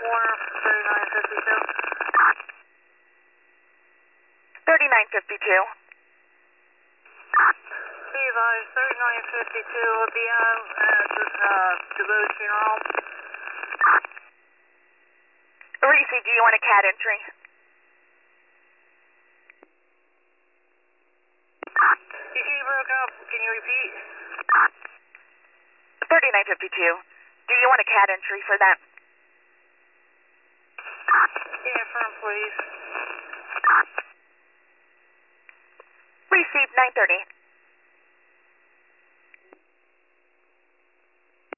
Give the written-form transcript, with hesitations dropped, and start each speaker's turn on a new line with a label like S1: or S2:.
S1: corner, 3952.
S2: 3952.
S1: Advise 3952 will be out at devotion home.
S2: Reese, do you want a CAD entry?
S1: You broke up. Can you repeat?
S2: 3952. Do you want a CAD entry for that?
S1: Yeah, firm, please.
S2: Received 930.